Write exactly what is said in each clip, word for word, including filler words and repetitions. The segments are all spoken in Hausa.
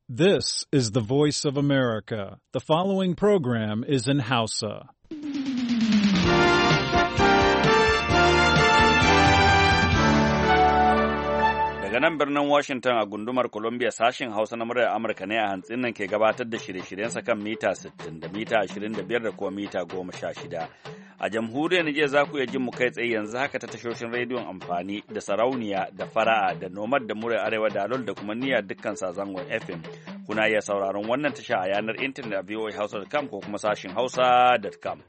This is the voice of America. The following program is in Hausa. Daga nan birnin Washington a gundumar Columbia sashen Hausa na muryar Amurka ne a hantsin nan ke gabatar da shirye-shiryensa kan mita sittin da mita ashirin da biyar da kuma mita goma sha shida. A jamhuriyar Nijar za ku iya jin mu kai tsaye yanzu haka ta tashoshin rediyon amfani da sarauniya da fara'a da nomad da muryar arewa da alol da kuma niyyar dukkan sazangon F M. Kuna iya sauraron wannan tasha a yanar intanet a v o a hausa dot com ko kuma sashin hausa dot com.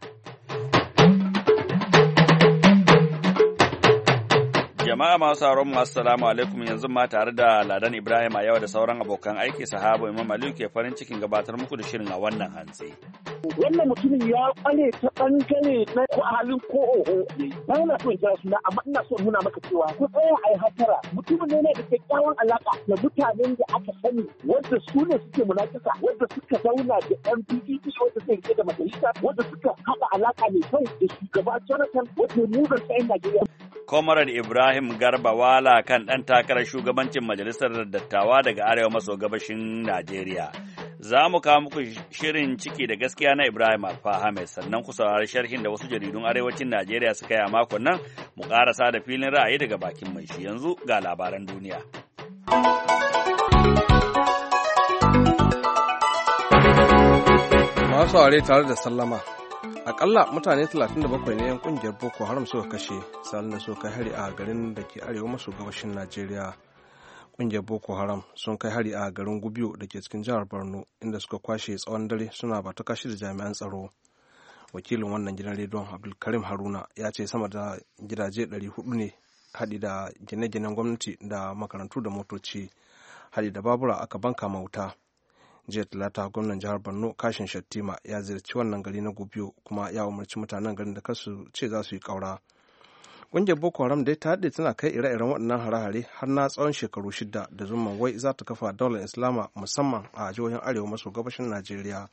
Jama'a masu sauran mu assalamu alaikum, yanzu ma tare da Ladan Ibrahim a yau da sauran abokan aiki sahabo Imam Aliyu ke farin cikin gabatar muku da shirin a wannan hantsi. Wannan mutumin ya kware ta bangare na ko halin ko oho ba na son ja suna, amma ina son nuna maka cewa ko tsaya ai hatara. Mutumin ne da kyakkyawan alaka da mutanen da aka sani wanda su ne suke munafika, wanda suka zauna da M P D P, wanda suke rike da majalisa, wanda suka haɗa alaka mai kyau da shugaba Jonathan, wanda mu ga sai Najeriya. Comrade Ibrahim Garba Wala kan ɗan takarar shugabancin majalisar dattawa daga arewa maso gabashin Najeriya. Za mu kawo muku shirin ciki da gaskiya na Ibrahim Alfa Ahmed, sannan ku saurari sharhin da wasu jaridun arewacin Najeriya suka yi a makon nan, mu ƙarasa da filin ra'ayi daga bakin mai shi. Yanzu ga labaran duniya. Masu saurare tare da sallama. Akalla mutane talatin da bakwai ne 'yan kungiyar Boko Haram suka kashe salin da suka kai hari a garin da ke arewa maso gabashin Najeriya. Kungiyar Boko Haram sun kai hari a garin Gubiyo da ke cikin jihar Borno, inda suka kwashe tsawon dare suna ba ta kashi da jami'an tsaro. Wakilin wannan gidan rediyon Abdulkarim Haruna ya ce sama da gidaje ɗari hudu ne haɗi da gine-ginen gwamnati da makarantu da motoci, haɗi da babura aka banka mauta. Jiya talata gwamnan jihar Borno Kashin Shattima ya ziyarci wannan gari na Gubiyo kuma ya umarci mutanen garin da kasu ce za su yi ƙaura. Ƙungiyar Boko Haram dai ta daɗe tana kai ire-iren waɗannan hare-hare har na tsawon shekaru shida da zumman wai za ta kafa daular Islama musamman a jihohin arewa maso gabashin Najeriya.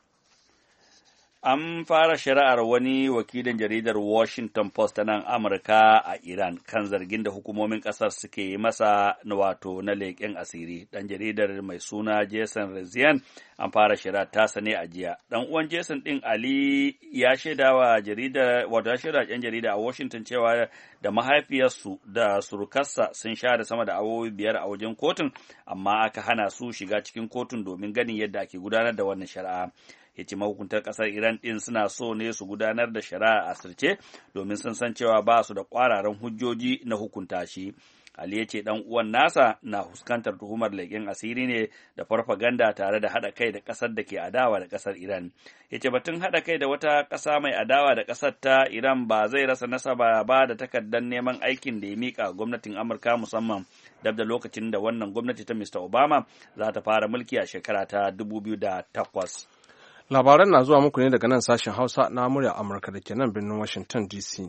An fara shari'ar wani wakilin jaridar Washington Post ta nan Amurka a Iran kan zargin da hukumomin ƙasar suke yi masa na wato na leƙen asiri. Ɗan jaridar mai suna Jason Rezian an fara shari'ar tasa ne a jiya. Ɗan uwan Jason ɗin Ali ya shaida wa jarida wato ya shaida ɗan jarida a Washington cewa da mahaifiyarsu da surukarsa sun sha da sama da awowi biyar a wajen kotun, amma aka hana su shiga cikin kotun domin ganin yadda ake gudanar da wannan shari'a. Ya ce mahukuntar ƙasar Iran ɗin suna so ne su gudanar da shari'a a asirce domin sun san cewa ba su da ƙwararan hujjoji na hukunta shi. Ali ya ce ɗan uwan nasa na fuskantar tuhumar leƙen asiri ne da farfaganda tare da haɗa kai da ƙasar da ke adawa da ƙasar Iran. Ya ce batun haɗa kai da wata ƙasa mai adawa da ƙasar ta Iran ba zai rasa nasaba ba da takardar neman aikin da ya miƙa gwamnatin Amurka, musamman dab da lokacin da wannan gwamnati ta Mister Obama za ta fara mulki a shekara ta dubu biyu da takwas. Labaran na zuwa muku ne daga nan sashen Hausa na murya Amurka da ke nan birnin Washington D C.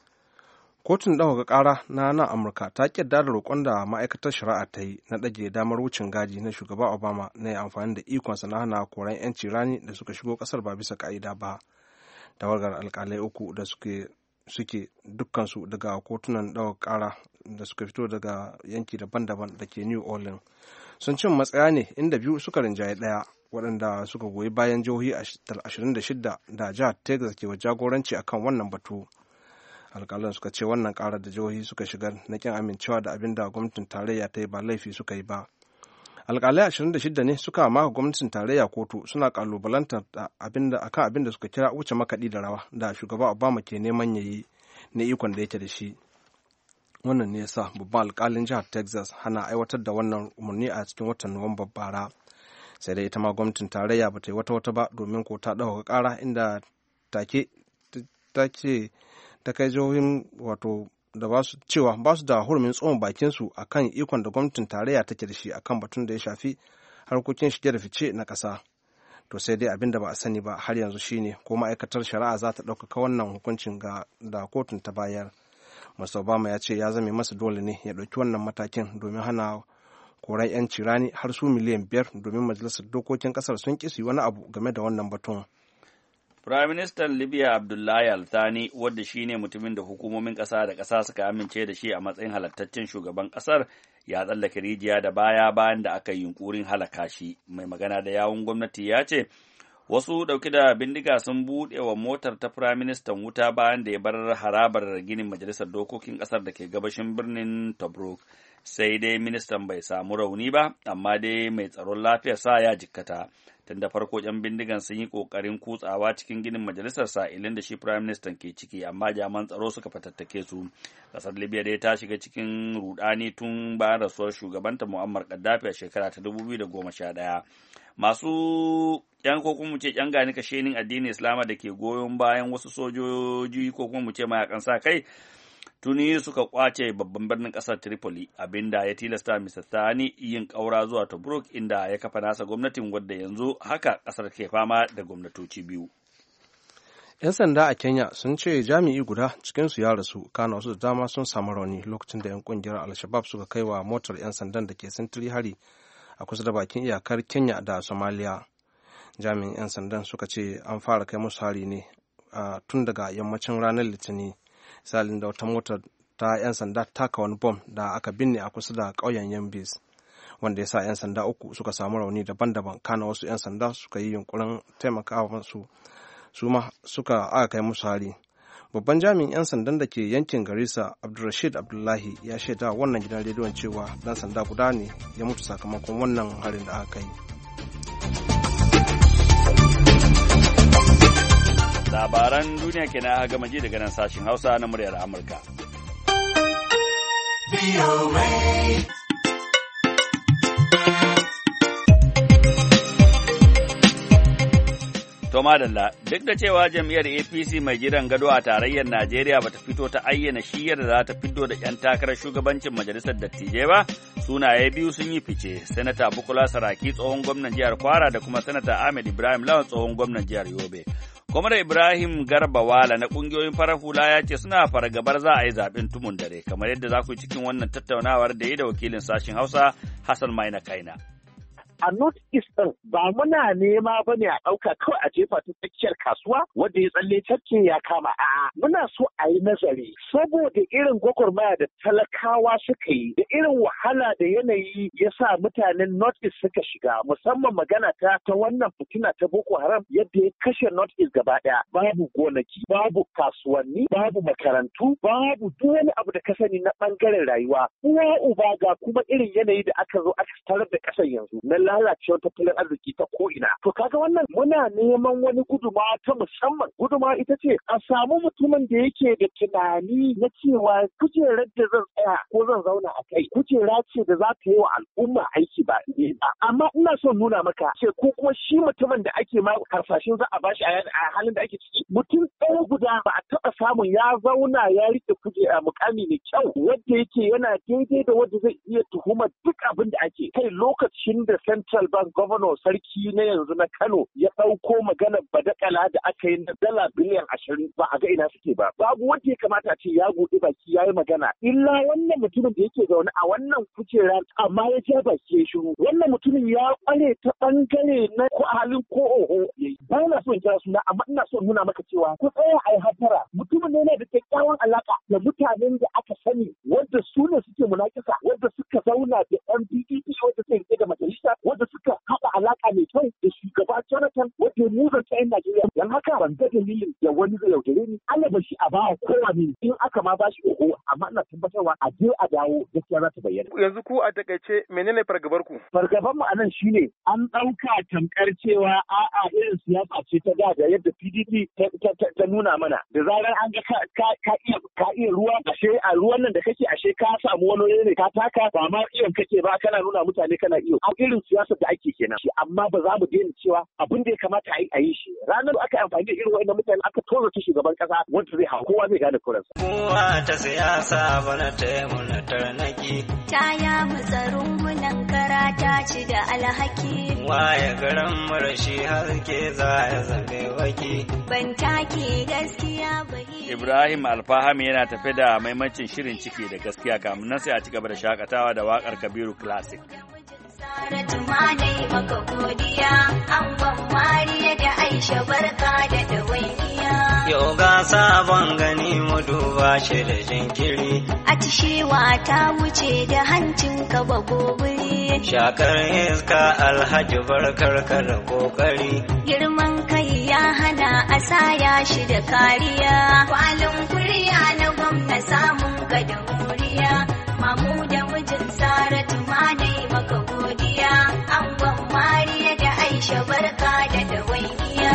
Kotun ɗaukaka ƙara na nan Amurka ta ƙyarda da roƙon da ma'aikatar shari'a ta yi na ɗage damar wucin gadi na shugaba Obama na yi amfani da ikonsa na hana koran 'yanci rani da suka shigo ƙasar ba bisa ƙa'ida ba. Tawagar alƙalai uku da suke suke dukkansu daga kotunan ɗaukaka ƙara da suka fito daga yanki daban-daban da ke New Orleans sun cin matsaya ne inda biyu suka rinjaye ɗaya, waɗanda suka goyi bayan jihohi ashirin da shida da jihar Texas ke wa jagoranci akan wannan batu. Alƙalan suka ce wannan ƙarar da jihohi suka shigar na ƙin amincewa da abin da gwamnatin tarayya ta yi ba laifi suka yi ba. Alƙalai ashirin da shida ne suka maka gwamnatin tarayya kotu suna ƙalubalantar akan abin da suka kira wuce makaɗi da rawa da shugaba Obama ke neman ya yi na ikon da yake da shi. Wannan ne yasa babban alƙalin jihar Texas hana aiwatar da wannan umarni a cikin watan Nuwamban bara. Sai dai ita ma gwamnatin tarayya ba ta yi wata wata ba, domin ko ta ɗauka ƙara inda take ta ce ta kai jihohin wato da ba su cewa ba su da hurumin tsohon bakin su akan ikon da gwamnatin tarayya take da shi akan batun da ya shafi harkokin shige da fice na ƙasa. To sai dai abin da ba a sani ba har yanzu shine ko ma'aikatar shari'a za ta ɗaukaka wannan hukuncin ga da kotun ta bayar. Mr. Obama ya ce ya zame masa dole ne ya ɗauki wannan matakin domin hana koran 'yanci rani har su miliyan biyar, domin majalisar dokokin kasar sun ƙi su yi wani abu game da wannan batun. Firaministan Libya Abdullahi Al-Thani, wadda shi ne mutumin da hukumomin ƙasa da ƙasa suka amince da shi a matsayin halattaccen shugaban ƙasar, ya tsallake rijiya da baya bayan da aka yi yunkurin halaka shi. Mai magana da yawun gwamnati ya ce wasu ɗauke da bindiga sun buɗe wa motar ta firaministan wuta bayan da ya bar harabar ginin majalisar dokokin ƙasar da ke gabashin birnin Tobruk. Sai dai ministan bai samu rauni ba, amma dai mai tsaron lafiyar sa ya jikkata. Tun da farko ‘yan bindigan sun yi ƙoƙarin kutsawa cikin ginin majalisar sa'ilin da shi firaministan ke ciki, amma jaman tsaro suka fatattake su. Ƙasar Libya dai ta shiga cikin rudani tun bayan rasuwar shugabanta Muammar Gaddafi a shekara ta dubu biyu da goma sha ɗaya. Masu ‘yan ko kuma mu ce ‘yan gani kashenin addinin Islama da ke goyon bayan wasu sojoji ko kuma mu ce mayakan sa kai tuni suka kwace babban birnin ƙasar Tripoli, abinda ya tilasta Mister Thani yin ƙaura zuwa Tobruk inda ya kafa nasa gwamnatin wadda yanzu haka ƙasar ke fama da gwamnatoci biyu. ‘Yan sanda a Kenya sun ce jami'i guda cikinsu ya rasu, kana wasu da dama sun samu rauni lokacin da ‘yan ƙungiyar Al-Shabab suka kai wa motar ‘yan sandan da ke sintiri hari a kusa da bakin iyakar Kenya da Somalia. Jami'in ‘yan sandan suka ce an fara kai musu hari ne tun daga yammacin ranar Litinin, salin da wata motar ta 'yan sanda taka wani bom da aka binne a kusa da ƙauyen Yambis, wanda ya sa 'yan sanda uku suka samu rauni daban-daban, kana wasu 'yan sanda suka yi yunkurin taimakawa masu su ma suka aka kai musu hari. Babban jami'in 'yan sandan da ke yankin Garissa, Abdulrashid Abdullahi, ya shaida wannan gidan rediyon cewa dan sanda guda ne ya mutu sakamakon wannan harin da aka yi. Labaran duniya kenan aka gama ji daga nan sashin Hausa na muryar Amurka. To madalla, duk da cewa jam'iyyar A P C mai jiran gado a tarayyar Najeriya bata fito ta ayyana shiyar da za ta fito da 'yan takarar shugabancin majalisar dattijai ba, sunaye biyu sun yi fice, Sanata Bukola Saraki tsohon gwamnan jihar Kwara da kuma Sanata Ahmed Ibrahim Lawan tsohon gwamnan jihar Yobe. Kwamar Ibrahim Garba Wala na ƙungiyoyin farar hula ya ce suna fargabar za a yi zaɓen tumun dare, kamar yadda za ku yi cikin wannan tattaunawar da yi da wakilin sashen Hausa Hassan Maina Kaina. A North East ɗin ba muna nema ba ne a ɗauka kawai a jefa ta tsakiyar kasuwa wanda ya tsalle tafke ya kama. A'a, muna so a yi nazari saboda irin gwagwarmaya da talakawa suka yi da irin wahala da yanayi ya sa mutanen North East suka shiga, musamman magana ta ta wannan fitina ta Boko Haram yadda ya kashe North East gaba ɗaya. Babu gonaki, babu kasuwanni, babu makarantu, babu duk wani abu da ka sani na ɓangaren rayuwa. Uwa uba ga kuma irin yanayi da aka zo aka tarar da ƙasar yanzu na lalacewar tattalin arziki ta ko'ina. To kaga wannan muna neman wani guduma ta musamman. Guduma ita ce a samu mutumin da yake da tunani na cewa kujerar da zan tsaya ko zan zauna a kai kujera ce da za ta yi wa al'umma aiki ba. Amma ina son nuna maka ce ko kuma shi mutumin da ake ma harsashin za a bashi a halin da ake ciki. Mutum ɗaya guda ba a taɓa samun ya zauna ya rike kujera mukami mai kyau wanda yake yana daidai da wanda zai iya tuhumar duk abin da ake kai lokacin da Central Bank Governor Sarki na yanzu na Kano ya ɗauko maganar badakala da aka yi na dala biliyan ashirin ba a ga ina suke ba. Babu wanda ya kamata a ce ya buɗe baki ya yi magana. Illa wannan mutumin da yake zaune a wannan kujera amma ya ja baki ya shiru. Wannan mutumin ya ƙware ta ɓangare na halin ko oho. Ba na son kira suna amma ina son nuna maka cewa ku tsaya a yi hatara. Mutumin ne yana da kyakkyawan alaƙa da mutanen da aka sani wanda su ne suke munakisa wanda suka zauna da N P D P wanda suke rike da majalisa wanda suka haɗa alaƙa mai kyau da shugaba Jonathan wanda mu da tsayin Najeriya. Don haka ban ga dalilin da wani zai yaudare ni. Allah ba shi a ba kowane in aka ma ba shi oho amma ina tabbatarwa a je a dawo gaskiya za ta bayyana. Yanzu ku a takaice menene fargabar ku? Fargabar mu anan shine an ɗauka tamkar cewa a'a irin siyasa ce ta da da yadda P D P ta nuna mana. Da zarar an ga ka iya ka iya ruwa ashe a ruwan nan da kake ashe ka samu wani ne ka taka ba ma iyon kake ba kana nuna mutane kana iyo. A irin siyasar da ake kenan amma ba za mu daina cewa abin da ya kamata a yi a yi shi ranar aka yi amfani da irin wa'annan mutane aka tozo ta shugaban kasa wanda zai hau kowa zai gane kuransa. Kowa ta siyasa bana ta yi muna tarnaki. Ta ya mu tsaron munan karata ci da alhaki. Waye garin marashi haske za ya zame waki. Ban take gaskiya ba. Ibrahim Alfahami yana tafe da maimacin shirin ciki da gaskiya kamun nan sai a ci gaba da shakatawa da waƙar Kabiru Classic. Saratu ma dai maka godiya, an ban Mariya da Aisha barka da dawainiya. Yau ga sabon gani gudu ba shi da jinkiri. Atishewa ta wuce da hancin ka ba gobiri. Shakar iska Alhaji barkar ka da kokari. Girman kai ya hana a saya shi da kariya. Kwalin kuriya na gwamna samun ka da moriya. Mamu da mijin Saratu ma dai maka godiya. Angon Mariya da Aisha barka da dawainiya.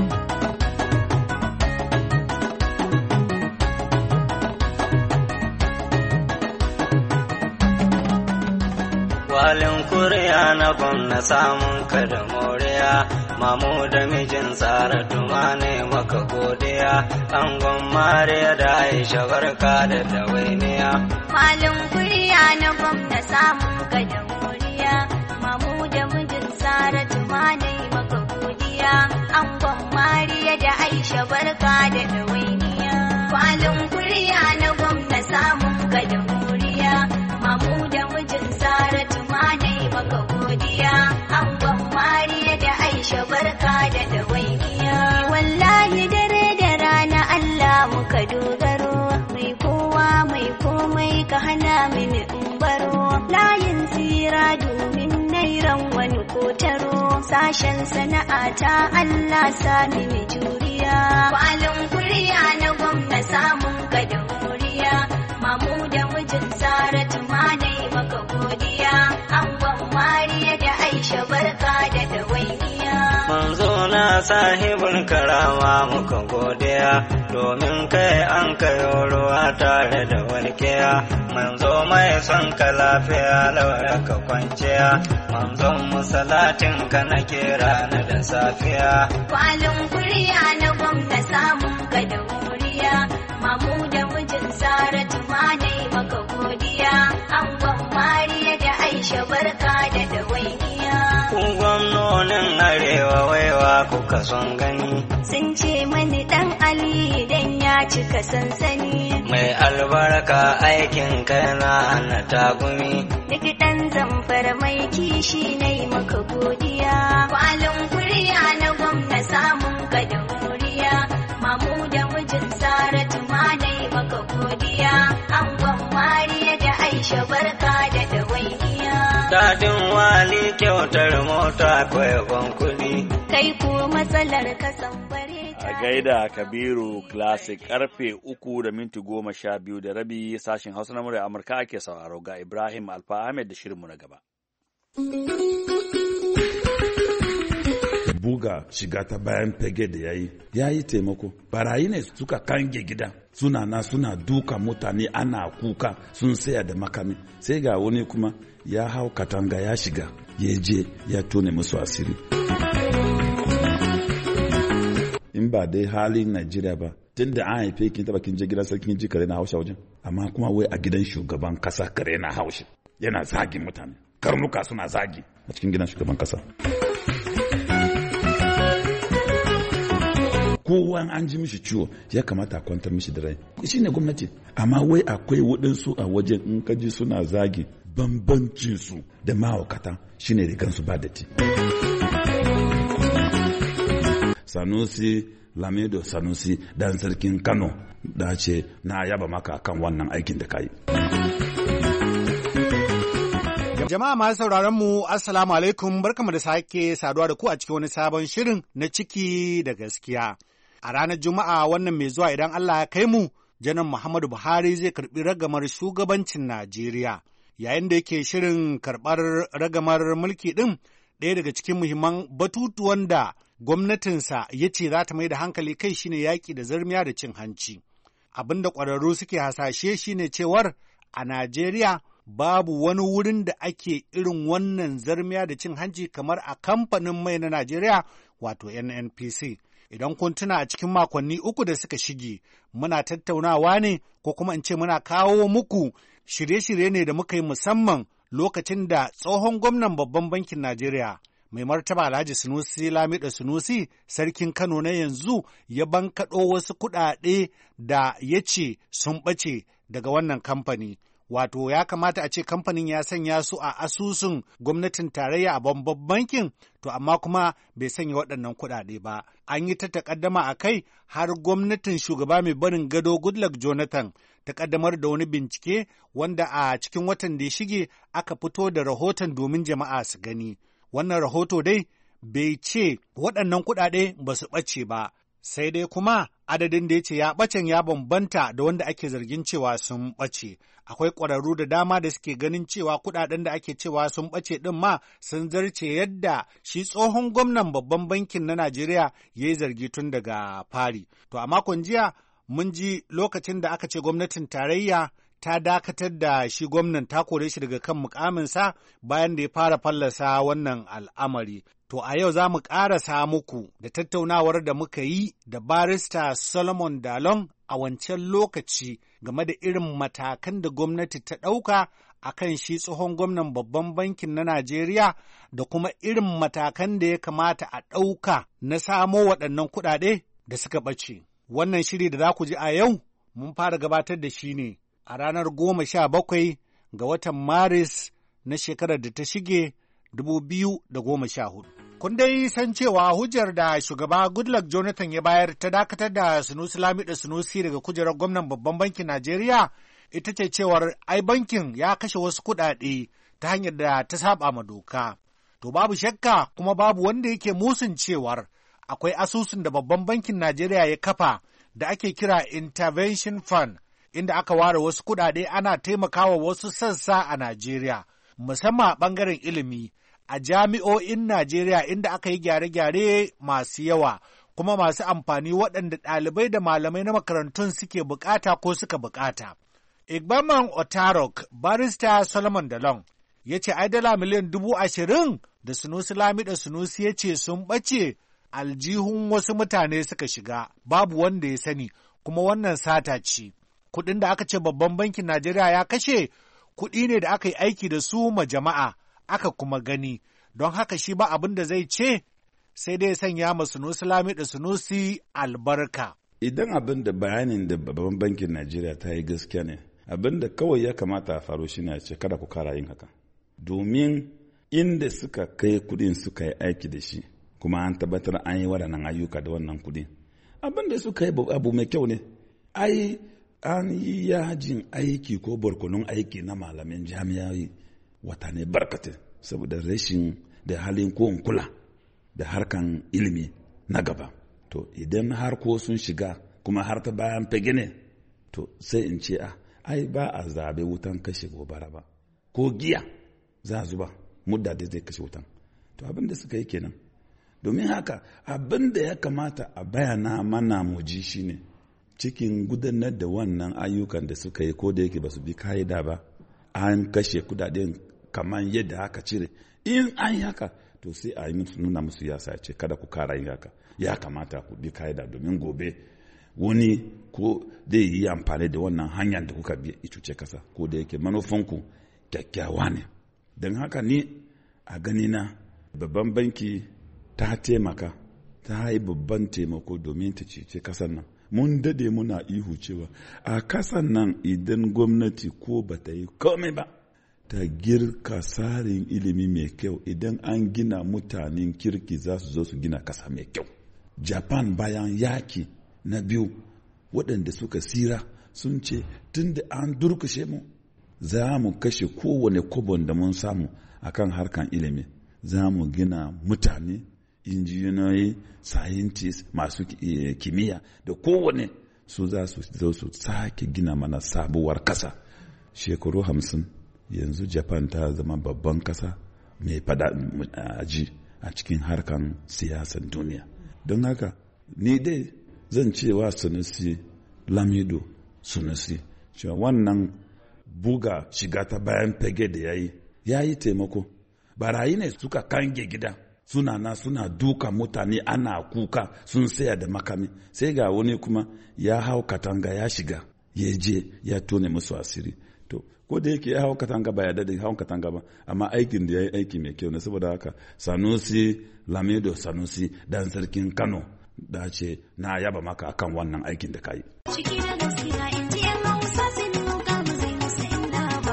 Kwalin kuriya na gwamna samun ka da moriya. Mamu da mijin Saratu ma ne maka godiya. Angon Mariya da Aisha barka da dawainiya. Kwalin kuriya na gwamna samun ka da moriya. Mamu da mijin Saratu ma ne maka godiya. Angon Mariya da Aisha barka da dawainiya. Kwalin kuriya na gwamna samun ka da moriya. Mamu da mijin Saratu ma ne maka godiya. Angon Mariya da Aisha barka da dawainiya. Wallahi dare da rana Allah muka dogaro. Mai kowa mai komai ka hana mini in baro. Layin tsira domin nairan wani kotaro. Sashen sana'a ta Allah sa mini juriya. Kwalin kuriya na gwamna samun ka da moriya. Mamu da mijin Saratu ma dai maka godiya. Angon Mariya da Aisha barka da dawainiya. Manzo na sahibin karama muka godiya. Domin kai an kayo ruwa tare da walƙiya. Manzo mai son ka lafiya laura ka kwanciya. Manzon musalatin ka na kira na da safiya. Kwalin kuriya na gwamna samun ka da moriya. Mamu da mijin Saratu ma dai maka godiya. Angon Mariya da Aisha barka da dawainiya. Ku gwamnonin arewa waiwa kuka son gani. Sun ce mani dan Ali dan ya cika sansani. Mai albarka aikin kai na na tagumi. Duk dan Zamfara mai kishi ne maka godiya. Kwalin kuriya na gwamna samun ka da moriya. Mamu da mijin Saratu ma dai maka godiya. Angon Mariya da Aisha barka da dawainiya. Dadin wali kyautar mota kwaiban kuɗi. Kai ko matsalar ka san bare ta. A gaida Kabiru Classic karfe uku da minti goma sha biyu da rabi sashen Hausa na murya Amurka ake sauraro ga Ibrahim Alfa Ahmed da shirinmu na gaba. Buga shiga ta bayan fage da yayi yayi taimako. Barayi ne suka kange gida suna na suna duka mutane ana kuka sun saya da makami. Sai ga wani kuma ya hau katanga ya shiga ya je ya tone musu asiri. In ba dai halin Najeriya ba tun da an haife kin taba kin je gidan sarkin ji kare na haushe wajen amma kuma wai a gidan shugaban kasa kare na haushe yana zagin mutane karnuka suna zagi a cikin gidan shugaban kasa. Kowa an ji mishi ciwo ya kamata a kwantar mishi da rai shi ne gwamnati amma wai akwai waɗansu a wajen in kaji suna zagi bambancin su da mahaukata shine rigansu ba datti. Sanusi Lamido Sanusi dan sarkin Kano da ce na yaba maka kan wannan aikin da kai. Jama'a masu sauraron mu assalamu alaikum barkamu da sake saduwa da ku a cikin wani sabon shirin na ciki da gaskiya. A ranar Juma'a wannan mai zuwa idan Allah ya kai mu, Janar Muhammadu Buhari zai karɓi ragamar shugabancin Najeriya. Yayin da yake shirin karɓar ragamar mulki ɗin, ɗaya daga cikin muhimman batutuwan da gwamnatinsa ya ce za ta mai da hankali kai shine yaƙi da zarmiya da cin hanci. Abin da ƙwararru suke hasashe shine cewar a Najeriya babu wani wurin da ake irin wannan zarmiya da cin hanci kamar a kamfanin mai na Najeriya wato N N P C. Idan kun tuna a cikin makonni uku da suka shige, muna tattaunawa ne ko kuma in ce muna kawo muku shirye-shirye ne da muka yi musamman lokacin da tsohon gwamnan babban bankin Najeriya mai martaba Alhaji Sunusi Lamido Sunusi sarkin Kano na yanzu ya bankaɗo wasu kuɗaɗe da ya ce sun ɓace daga wannan kamfani. wato ya kamata a ce kamfanin ya sanya su a asusun gwamnatin tarayya a babban bankin, to amma kuma bai sanya waɗannan kuɗaɗe ba. An yi ta takaddama a kai har gwamnatin shugaba mai barin gado Goodluck Jonathan ta kaddamar da wani bincike wanda a cikin watan da ya shige aka fito da rahoton domin jama'a su gani. Wannan rahoto dai bai ce waɗannan kuɗaɗe ba su ɓace ba, sai dai kuma adadin da ya ce ya ɓacen ya bambanta da wanda ake zargin cewa sun ɓace. Akwai ƙwararru da dama da suke ganin cewa kuɗaɗen da ake cewa sun ɓace ɗin ma sun zarce yadda shi tsohon gwamnan babban bankin na Najeriya ya yi zargi tun daga fari. To a makon jiya mun ji lokacin da aka ce gwamnatin tarayya ta dakatar da shi gwamnan ta kore shi daga kan mukaminsa bayan da ya fara fallasa wannan al'amari. To a yau za mu ƙarasa muku da tattaunawar da muka yi da barista Solomon Dalon a wancan lokaci game da irin matakan da gwamnati ta ɗauka a kan shi tsohon gwamnan babban bankin na Najeriya da kuma irin matakan da ya kamata a ɗauka na samo waɗannan kuɗaɗe da suka ɓace. Wannan shiri da za ku ji a yau mun fara gabatar da shi ne a ranar goma sha bakwai ga watan Maris na shekarar da ta shige dubu biyu da goma sha hudu. Kun dai san cewa hujjar da shugaba Goodluck Jonathan ya bayar ta dakatar da Sunusi Lamido Sunusi daga kujerar gwamnan babban bankin Najeriya ita ce cewar ai bankin ya kashe wasu kuɗaɗe ta hanyar da ta saba ma doka. To babu shakka kuma babu wanda yake musun cewar akwai asusun da babban bankin Najeriya ya kafa da ake kira Intervention Fund, inda aka ware wasu kuɗaɗe ana taimakawa wasu sassa a Najeriya, musamman a ɓangaren ilimi, a jami'o'in Najeriya inda aka yi gyare-gyare masu yawa, kuma masu amfani waɗanda ɗalibai da malamai na makarantun suke bukata ko suka bukata. Igbaman Otarok, barista Solomon Dalon, ya ce ai dala miliyan dubu ashirin da Sunusi Lamido Sunusi ya ce sun ɓace aljihun wasu mutane suka shiga, babu wanda ya sani, kuma wannan sata ce. Kuɗin da aka ce babban bankin Najeriya ya kashe, kuɗi ne da aka yi aiki da su ma jama'a, aka kuma gani, don haka shi ba abin da zai ce sai dai sanya ma Sunusi Lamido Sunusi albarka. Idan abin da bayanin da babban bankin Najeriya ta yi gaskiya ne, abin da kawai ya kamata a faru shi ne a ce kada ku kara yin haka. Domin inda suka kai kuɗin suka yi aiki da shi, kuma an tabbatar an yi waɗannan ayyuka da wannan kuɗi. Abin da suka yi abu mai kyau ne, ai an yi yajin aiki ko barkonon aiki na malamin jami'ai watanni barkatai saboda rashin da halin ko kula da harkan ilimi na gaba. To idan har ko sun shiga kuma har ta bayan fage ne, to sai in ce a ai ba a zabe wutan kashe gobara ba, ko giya za a zuba mudda da zai kashe wutan. To abin da suka yi kenan. Domin haka abin da ya kamata a bayana mana muji shine cikin gudanar da wannan ayyukan da suka yi ko da yake ba su bi ka'ida ba, an kashe kudaden kamar yadda aka cire. In an yi haka to sai a yi nuna musu yasa ce kada ku kara yin haka, ya kamata ku bi ka'ida domin gobe wani ko zai yi amfani da wannan hanyar da kuka bi cuce kasa, ko da yake manufanku kyakkyawa ne. Don haka ni a ganina babban banki ta taimaka, ta yi babban taimako domin ta cece kasan nan. Mun dade muna ihu cewa a kasan nan idan gwamnati ko ba ta yi komai ba, ta girka tsarin ilimi mai kyau, idan an gina mutanen kirki za su zo su gina kasa mai kyau. Japan bayan yaki na biyu waɗanda suka sira sun ce tun da an durkushe mu za mu kashe kowane kobon da mun samu akan harkan ilimi, za mu gina mutane injiniyoyi, scientists, masu kimiyya da kowane su za su zo su sake gina mana sabuwar kasa. Shekaru hamsin yanzu Japan ta zama babban kasa mai fada aji a cikin harkan siyasan duniya. Don haka ni dai zan cewa Sunusi Lamido Sunusi cewa wannan buga shiga ta bayan fage da yayi yayi taimako. Barayi ne suka kange gida, suna na suna duka mutane ana kuka sun saya da makami, sai ga wani kuma ya hau katanga ya shiga ya je ya tone musu asiri. To ko da yake ya hau katanga ba ya dade hau katanga ba, amma aikin da ya yi aiki mai kyau ne. Saboda haka Sanusi Lamido Sanusi dan sarkin Kano da ce na yaba maka akan wannan aikin da ka yi.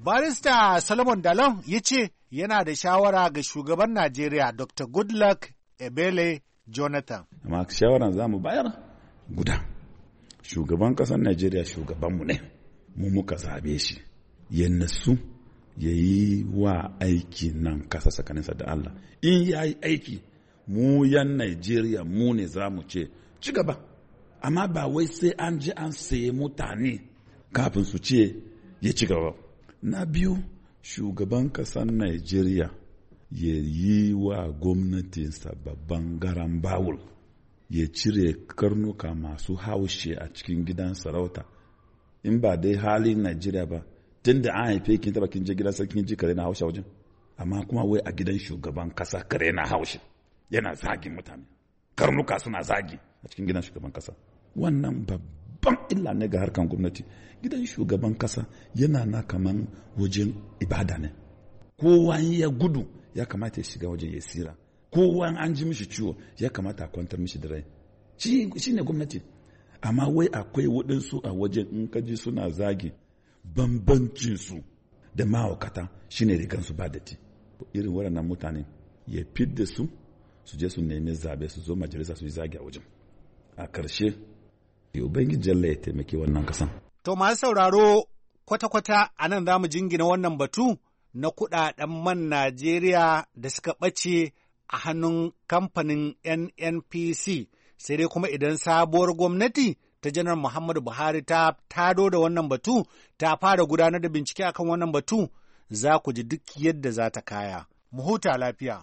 Barista Solomon Dalon ya ce yana da shawara ga shugaban Najeriya Doctor Goodluck Ebele Jonathan. Amma shawara za mu bayar guda. Shugaban ƙasar Najeriya shugabanmu ne, mu muka zabe shi, ya nasu ya yi wa aiki nan kasa tsakaninsa da Allah. In ya yi aiki, mu yan Najeriya mu ne za mu ce, ci gaba. Amma ba wai sai an ji an saye mutane kafin su ce ya ci gaba. Na biyu, shugaban ƙasar Najeriya ya yi wa gwamnatinsa babban garan bawul, ya cire karnuka masu haushe a cikin gidan sarauta. In ba dai halin Najeriya ba, tun da an haife kin taba kin je gidan sarkin ji kare na haushe wajen, amma kuma wai a gidan shugaban kasa kare na haushe yana zagin mutane, karnuka suna zagi a cikin gidan shugaban kasa. Wannan babban illa ne ga harkan gwamnati. Gidan shugaban kasa yana na kaman wajen ibada ne, kowa ya gudu ya kamata ya shiga wajen ya sira, kowa an ji mishi ciwo ya kamata a kwantar mishi da rai. Shi ne gwamnati. Amma wai akwai waɗansu a wajen in kaji suna zagi, bambancinsu da mahaukata shi ne rigansu ba datti. Irin waɗannan mutane ya fidda su su je su nemi zabe su zo majalisa su yi zagi a wajen. A ƙarshe, Ubangiji Allah ya taimaki wannan kasan. To masu sauraro kwata-kwata a nan za mu jingina wannan batu na kuɗaɗen man Najeriya da suka ɓace a hannun kamfanin N N P C, sai dai kuma idan sabuwar gwamnati ta Janar Muhammadu Buhari ta tado da wannan batu, ta fara gudanar da bincike akan wannan batu, za ku ji duk yadda za ta kaya. Mu huta lafiya.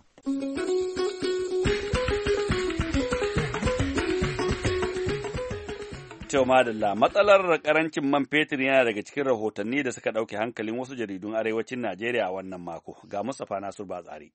To madalla, matsalar karancin man fetur yana daga cikin rahotanni da suka ɗauke hankalin wasu jaridun arewacin Najeriya a wannan mako. Ga Mustapha Nasir Batsari.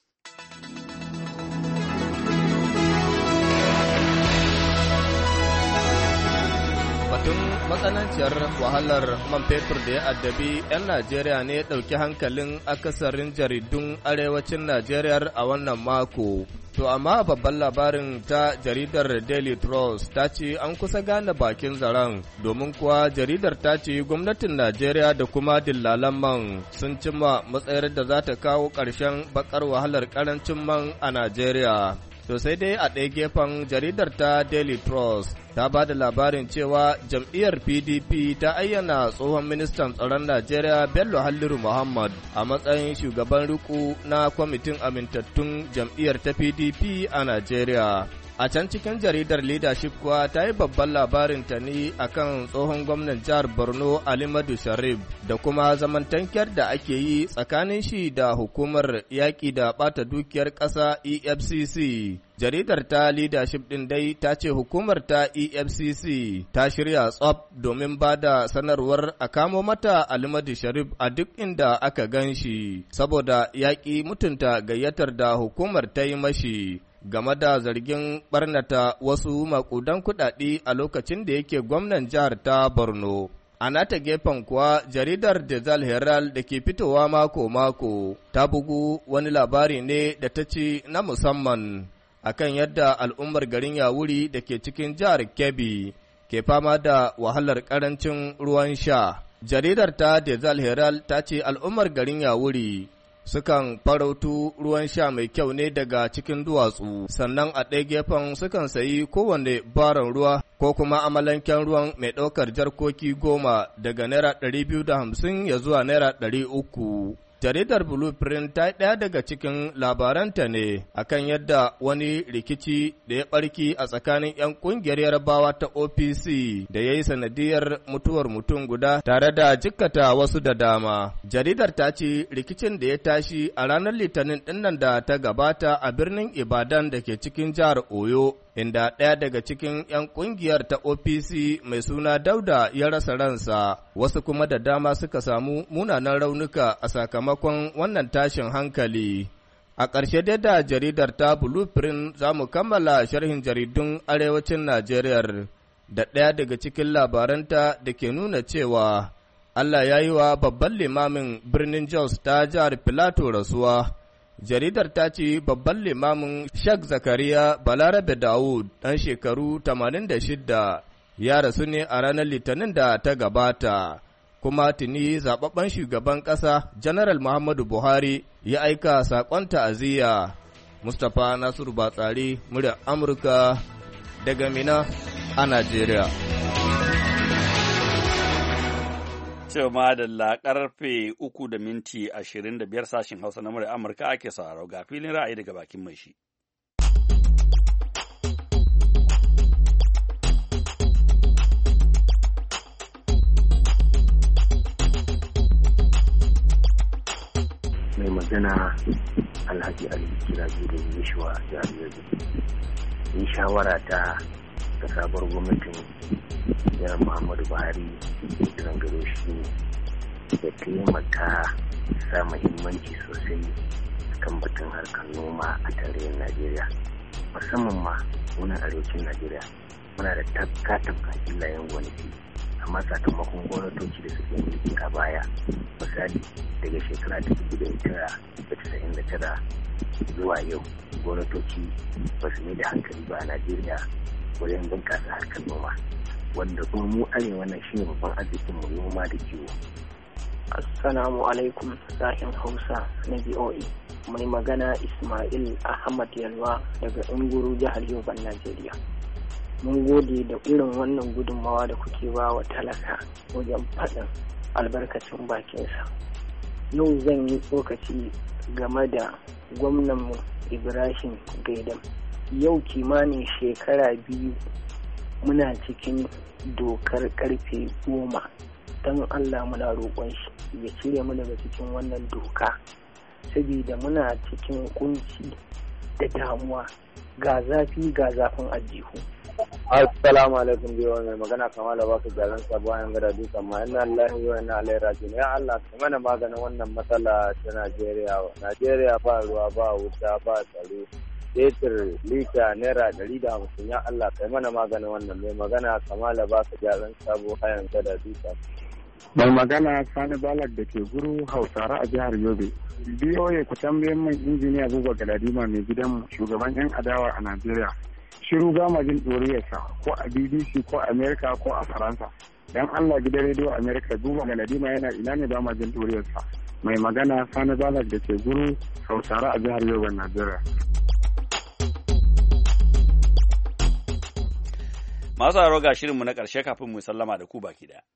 Batun matsananciyar wahalar man fetur da ya addabi 'yan Najeriya ne ya ɗauki hankalin akasarin jaridun arewacin Najeriya a wannan mako. To amma babban labarin ta jaridar Daily Trust ta ce an kusa gane bakin zaren, domin kuwa jaridar ta ce gwamnatin Najeriya da kuma dillalan man sun cimma matsayar da za ta kawo ƙarshen bakar wahalar ƙarancin man a Najeriya. To sai dai a ɗaya gefen jaridar ta Daily Trust ta ba da labarin cewa jam'iyyar P D P ta ayyana tsohon ministan tsaron Najeriya Bello Halliru Muhammad a matsayin shugaban riko na kwamitin amintattun jam'iyyar ta P D P a Najeriya. A can cikin jaridar Leadership kuwa ta yi babban labarin ta ne akan tsohon gwamnan jihar Borno Alimadu Sharif da kuma zamantankiyar da ake yi tsakanin shi da hukumar yaƙi da ɓata dukiyar ƙasa E F C C. Jaridar ta Leadership ɗin dai ta ce hukumar ta E F C C ta shirya tsaf domin ba da sanarwar a kamo mata Alimadu Sharif a duk inda aka gan shi, saboda yaƙi mutunta gayyatar da hukumar ta yi mashi game da zargin barnata wasu makudan kuɗaɗe a lokacin da yake gwamnan jihar ta Borno. A nata gefen kuwa jaridar Dezal Herald da ke fitowa mako-mako ta bugu wani labari ne da ta ce na musamman akan yadda al'ummar garin Yawuri da ke cikin jihar Kebbi ke fama da wahalar ƙarancin ruwan sha. Jaridar ta Dezal Herald ta ce al'ummar garin Yawuri sukan farautu ruwan sha mai kyau ne daga cikin duwatsu, sannan a ɗaya gefen sukan sayi kowane baron ruwa ko kuma amalanken ruwan mai ɗaukar jarkoki goma daga naira ɗari biyu da hamsin ya zuwa naira ɗari uku. Jaridar Blueprint ta ɗaya daga cikin labaranta ne akan yadda wani rikici da ya ɓarki a tsakanin 'yan ƙungiyar Yarbawa ta O P C da ya yi sanadiyar mutuwar mutum guda tare da jikkata wasu da dama. Jaridar ta ce rikicin da ya tashi a ranar Litinin ɗinnan da ta gabata a birnin Ibadan da ke cikin jihar Oyo, inda ɗaya daga cikin 'yan ƙungiyar ta O P C mai suna Dauda ya rasa ransa, wasu kuma da dama suka samu munanan raunuka a sakamakon wannan tashin hankali. A ƙarshe dai da jaridar ta Blueprint za mu kammala sharhin jaridun arewacin Najeriya da ɗaya daga cikin labaranta da ke nuna cewa Allah ya yi wa babban limamin birnin Jos ta jihar Filato rasuwa. Jaridar ta ce babban limamin Sheikh Zakariya Balarabe Dawud ɗan shekaru tamanin da shida ya rasu ne a ranar Litinin da ta gabata. kuma tuni zaɓaɓɓen shugaban ƙasa Janaral Muhammadu Buhari ya aika saƙon ta'aziyya. Mustapha Nasiru Batsari, muryar Amurka daga Mina a Najeriya. Cewa da karfe uku da minti ashirin da biyar sashen Hausa na muryar Amurka ake sauraro ga filin ra'ayi daga bakin mai shi. Mai magana Alhaji Ali Kiraji da Yeshua jihar Yobe. Ni shawara ta ga sabuwar gwamnatin Jihar Muhammadu Buhari kiran gado shi ne ya taimaka sa muhimmanci sosai kan batun harkar noma a tarayyar Najeriya, musamman ma wani arewacin Najeriya muna da tafka-tafka filayen gonaki, amma sakamakon gwamnatoci da suke mulki a baya, misali daga shekara ta dubu da tara da tasa'in da tara zuwa yau, gwamnatoci ba su mai da hankali ba a Najeriya wajen bunƙasa harkar noma, wanda kuma mu arewa nan shi ne babban arzikin mu noma da kiwo. Assalamu alaikum sahin Hausa na B O A. Mai magana Ismail Ahmad Yalwa daga Inguru jihar Yoban Najeriya. Mun gode da irin wannan gudunmawa da kuke ba wa talaka wajen faɗin albarkacin bakinsa. Yau zan yi tsokaci game da gwamnanmu Ibrahim Gaidam. Yau kimanin shekara biyu muna cikin dokar karfe goma. Don Allah muna roƙon shi ya cire mu daga cikin wannan doka, saboda muna cikin kunci da damuwa, ga zafi ga zafin aljihu. Assalamu alaikum biyo mai magana Kamala ba su garin sabuwan gada dukan ma inna lillahi wa inna ilaihi raji'un. Ya Allah ka mana maganin wannan matsala ta Najeriya. Najeriya ba ruwa ba wuta ba tsaro. Fetur lita naira ɗari da hamsin, ya Allah kai mana maganin wannan. Mai magana Kamala ba su garin sabuwan gada dukan. Mai magana Sani Balak da ke Guru Hausare a jihar Yobe. B O A ku tambayen man injiniya Buba Galadima mai gidan shugaban 'yan adawa a Najeriya. Shiru gama jin ɗoriyarsa ko a B B C ko a Amerika ko a Faransa. Dan Allah gidan rediyo Amerika Buba Galadima yana ina ne ba ma jin ɗoriyarsa. Mai magana Sani Balak da ke Guru Hausare a jihar Yobe, Najeriya. Masu haro ga shirinmu na ƙarshe kafin mu sallama da ku baki ɗaya.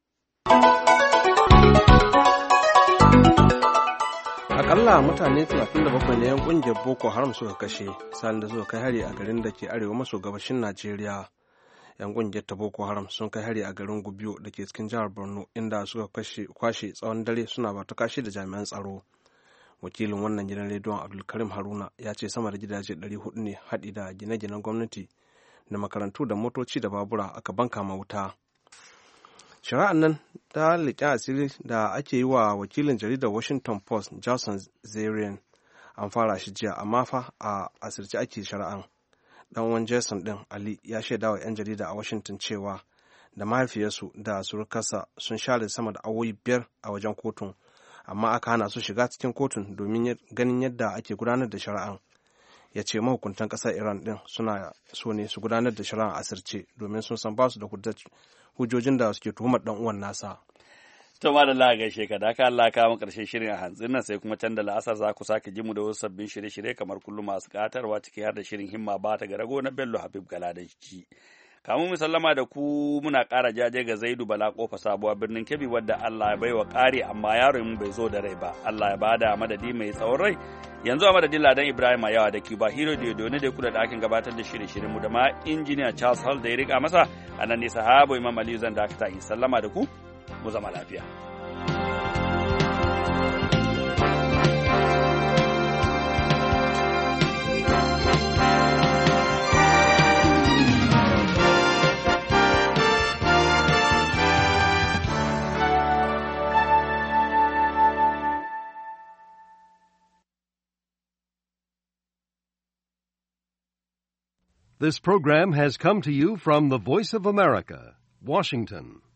Akalla mutane talatin da bakwai ne 'yan kungiyar Boko Haram suka kashe sa'an da suka kai hari a garin da ke arewa maso gabashin Najeriya. 'Yan kungiyar ta Boko Haram sun kai hari a garin Gubiyo da ke cikin jihar Borno, inda suka kwashe tsawon dare suna bata kashi da jami'an tsaro. Wakilin wannan gidan rediyon Abdulkarim Haruna ya ce sama da gidaje ɗari hudu ne haɗi da gine-ginen gwamnati da makarantu da motoci da babura aka banka ma wuta. Shari'an nan ta leƙen asiri da ake yi wa wakilin jaridar Washington Post Jason Zarian an fara shi jiya, amma fa a asirce ake shari'an. Dan uwan Jason din Ali ya shaida wa 'yan jarida a Washington cewa da mahaifiyarsu da surukarsa sun share sama da awoyi biyar a wajen kotun, amma aka hana su shiga cikin kotun domin ganin yadda ake gudanar da shari'an. Ya ce mahukuntan ƙasar Iran din suna so ne su gudanar da shari'an asirce domin sun san ba su da hujjojin da suke tuhumar dan uwan nasa. To ma da Allah gaishe ka da ka Allah ka mu karshen shirin a hantsin nan, sai kuma can da la'asar za ku sake ji mu da wasu sabbin shirye-shirye kamar kullum masu katarwa ciki har da shirin himma ba ta garago na Bello Habib Galadanci. Kamun mu sallama da ku muna ƙara jaje ga Zaidu Bala Kofa sabuwa birnin Kebbi wadda Allah ya baiwa ƙari amma yaron mu bai zo da rai ba. Allah ya bada madadi mai tsawon rai. Yanzu a madadin Ladan Ibrahim yawa da Kiba Hero da ne da kula da akin gabatar da shirye-shiryen mu da ma injiniya Charles Hall da ya rika masa, a nan ne sahabo Imam Aliyu zan dakata in sallama da ku mu zama lafiya. This program has come to you from the Voice of America, Washington.